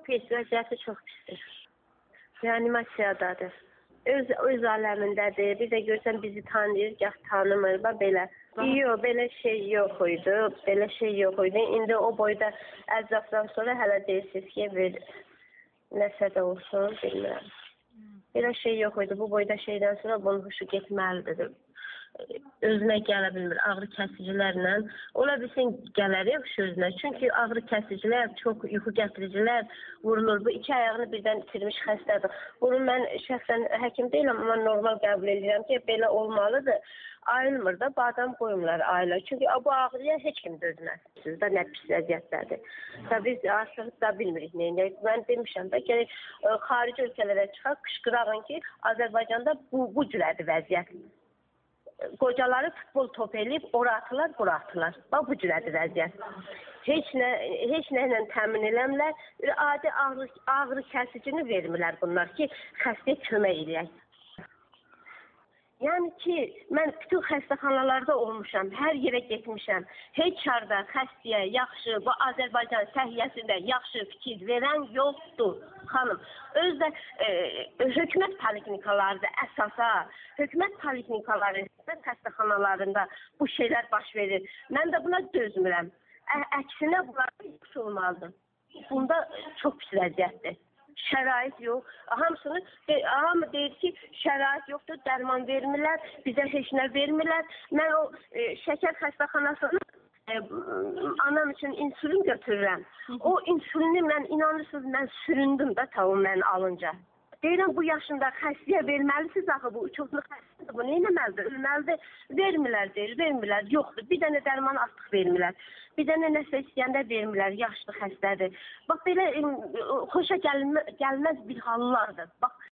Pis, vəziyyəti çox pisdir. Reanimasiyadadır. Öz aləmindədir. Bir də görsən bizi tanıyır, gah tanımır, belə. Yox, belə şey yox idi. Belə şey yox idi. İndi o boyda ərzaqdan sonra hələ deyirsiniz ki, bir nəsə də olsun, bilmirəm. Belə şey yox idi. Bu boyda şeydən sonra bunun huşu getməlidir. Özünə gələ bilmir, ağrı kəsicilərlə. Ola bilsin gələrək özünə. Çünki ağrı kəsicilər, çox yuxu gətiricilər vurulur. Bu iki ayağını birdən itirmiş xəstədir. Bunu mən şəxsən həkim deyiləm, amma normal qəbul edirəm ki, belə olmalıdır. Ayılmır da, badam qoymurlar ayıla. Çünki bu ağrıya heç kim dözməz. Siz də nə pis vəziyyətdədir. Biz artıq da bilmirik neyini. Mən demişəm də, gələk xarici ölkələrə çıxaq, qışqırağın ki, Azərbaycanda bu cürədir vəziyyət. Qocaları futbol top eləyib, ora atılar, bura atılar. Bax, bu cürədir vəziyyət. Heç nə ilə təmin eləmirlər. Adi ağrı kəsicini vermirlər bunlar ki, xəstəyə kömək eləyək. Yəni ki, mən bütün xəstəxanalarda olmuşam, hər yerə getmişəm. Heç harda xəstəyə yaxşı, bu Azərbaycan səhiyyəsində yaxşı fikir verən yoxdur, xanım. Özdə hökumət poliklinikalarında əsasa, hökumət poliklinikalarında, xəstəxanalarında bu şeylər baş verir. Mən də buna dözmürəm. Əksinə bunlar yaxşı olmalıdır. Bunda çox pis vəziyyətdir. Şərait yox. Hamı deyir ki, şərait yoxdur, dərman vermirlər, bizə heç nə vermirlər. Mən o şəkər xəstəxanasını anam üçün insulin götürürəm. O insulini mən, inanırsınız, mən süründüm də tavuğum mən alınca. Deyirəm, bu yaşında xəstəyə verməlisiniz axı, bu çoxlu xəstədir, bu neynəməlidir, ölməlidir. Vermirlər deyir, vermirlər, yoxdur. Bir dənə dərman artıq vermirlər. Bir dənə nəsə istəyəndə vermirlər, yaşlı xəstədir. Bax, belə xoşa gəlməz bir hallardır. Bax,